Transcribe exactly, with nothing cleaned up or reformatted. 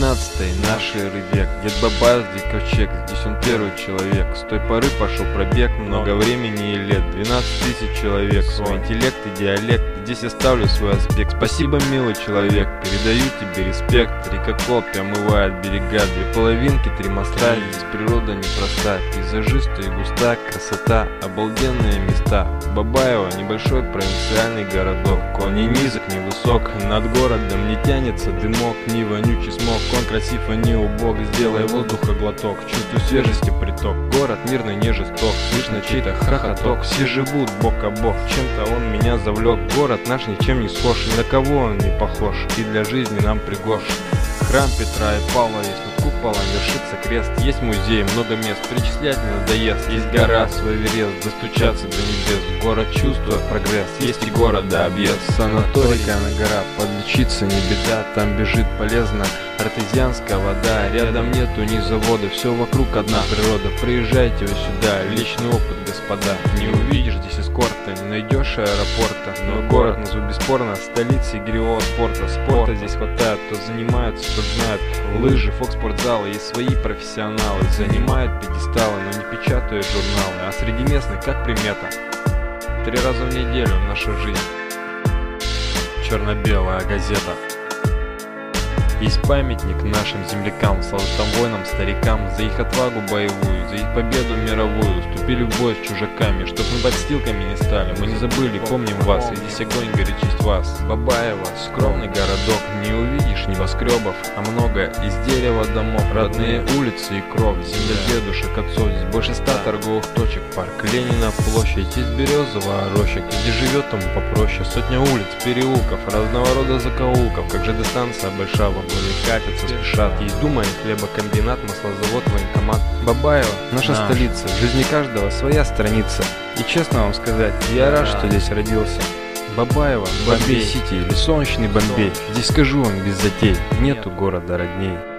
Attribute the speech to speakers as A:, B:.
A: девятнадцатый наш эры век. Дед Бабаев, здесь ковчег, здесь он первый человек. С той поры пошел пробег, много времени и лет. Двенадцать тысяч человек, свой интеллект и диалект. Здесь я ставлю свой аспект. Спасибо, милый человек, передаю тебе респект. Река Колпи омывает берега, две половинки, три моста. Здесь природа непроста, пейзажистая и густа, красота, обалденные места. Бабаево небольшой провинциальный городок. Он не низок, не высок, над городом не тянется дымок, ни вонючий смог. Он красив, а не убог, сделай воздуха глоток, чувствую свежести приток. Город мирный, не жесток, слышно чей-то хохоток. Все живут бок о бок, чем-то он меня завлек. Город наш ничем не схож, ни на кого он не похож, и для жизни нам пригож. Храм Петра и Павла есть, над куполом вершится крест. Есть музей, много мест, перечислять не надоест. Есть гора, свой Эверест, достучаться до небес. Город чувствует прогресс, есть и города объезд. Санаторийка на гора, подлечиться не беда. Там бежит полезно артезианская вода. Рядом нету ни завода, все вокруг одна природа. Приезжайте вы сюда, личный опыт, господа. Не увидишь здесь эскорта, не найдешь аэропорта. Но город назову бесспорно столицей игрового спорта. Спорта здесь хватает, кто занимается, кто знает. Лыжи, фокс-спортзалы, есть свои профессионалы. Занимают пьедесталы, но не печатают журналы. А среди местных как примета: три раза в неделю наша жизнь черно-белая газета. Есть памятник нашим землякам, славным воинам, старикам. За их отвагу боевую, за их победу мировую. Вступили в бой с чужаками, чтоб мы подстилками не стали. Мы не забыли, помним вас, и здесь огонь горит честь вас. Бабаево, скромный городок, не увидишь небоскребов, а много из дерева домов. Родные улицы и кров, земля дедушек, отцов. Здесь больше ста торговых точек, парк Ленина, площадь. Есть березовая роща, где живет тому попроще. Сотня улиц, переулков, разного рода закоулков. Как же дистанция большая, вагоны катятся, спешат. Есть дума и хлебокомбинат, маслозавод, военкомат. Бабаево, наша Наш. столица, в жизни каждого своя страница. И честно вам сказать, я рад, что здесь родился. Бабаево, Бомбей-Сити или солнечный Бомбей. Здесь скажу вам без затей, нету города родней.